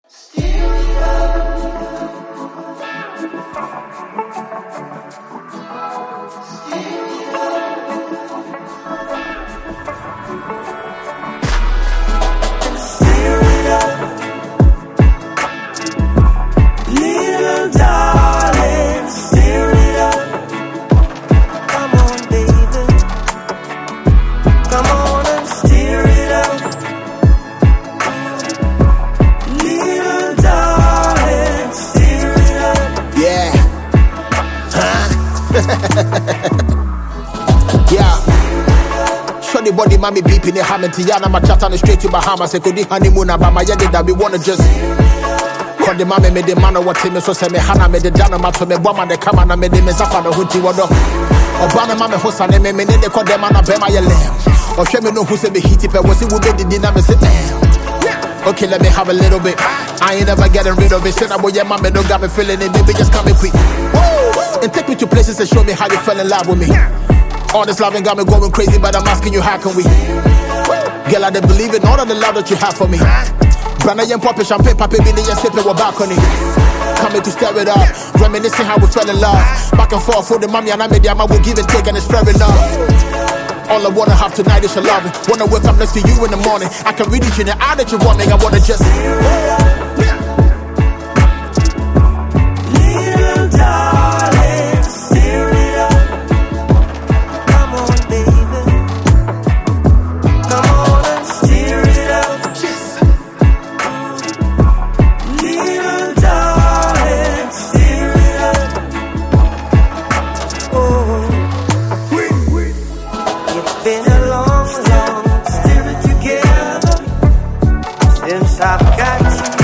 Yeah. Shorty body mommy beeping it Hamilton. Yeah, I'm a chat on the straight to Bahamas. I could honeymoon about my yard that we wanna just call the mommy made the man what him so say me Hana made the dana matter me woman the come and made the Messafa the Huti wado. Obana mama Hosan me me they call them man a bema yellow. Or show me know who say me hit it, but was it would be the dinner sit okay, let me have a little bit. I ain't never getting rid of it. Said I boy, yeah, mama don't got me feeling it. Baby, just come quick. And take me to places and show me how you fell in love with me. All this love ain't got me going crazy, but I'm asking you, how can we? Girl, I don't believe in all of the love that you have for me. Brand new pop champagne, papi, baby, just sipping with balcony. Coming to stir it up, reminiscing how we fell in love. Back and forth for the mommy and I made the I will give and take, and it's fair enough. All I wanna have tonight is your loving. Wanna wake up next to you in the morning. I can read it in the eye that you want me. I wanna just little darling, stir it up. Come on, baby. Come on and stir it up. Little darling, stir it up. Oh. Been a long, long, still together since I've got you.